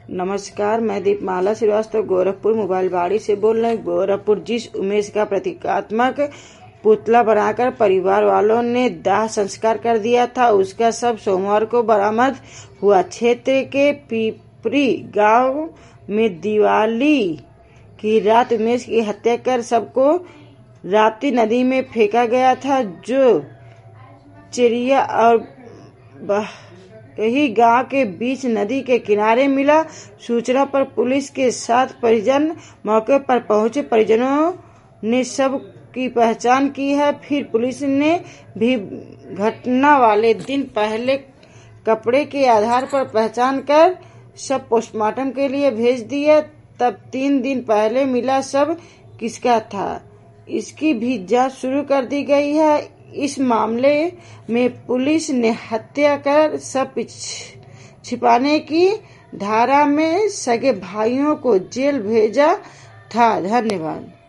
नमस्कार, मैं दीपमाला श्रीवास्तव गोरखपुर मोबाइल बाड़ी से बोल रही हूँ। गोरखपुर जिस उमेश का प्रतीकात्मक पुतला बनाकर परिवार वालों ने दाह संस्कार कर दिया था, उसका शव सोमवार को बरामद हुआ। क्षेत्र के पिपरी गांव में दिवाली की रात उमेश की हत्या कर सबको राप्ती नदी में फेंका गया था, जो चिड़िया और यही गांव के बीच नदी के किनारे मिला। सूचना पर पुलिस के साथ परिजन मौके पर पहुंचे। परिजनों ने शव की पहचान की है। फिर पुलिस ने भी घटना वाले दिन पहले कपड़े के आधार पर पहचान कर शव पोस्टमार्टम के लिए भेज दिया। तब 3 दिन पहले मिला शव किसका था, इसकी भी जांच शुरू कर दी गई है। इस मामले में पुलिस ने हत्या कर शव छिपाने की धारा में सगे भाइयों को जेल भेजा था। धन्यवाद।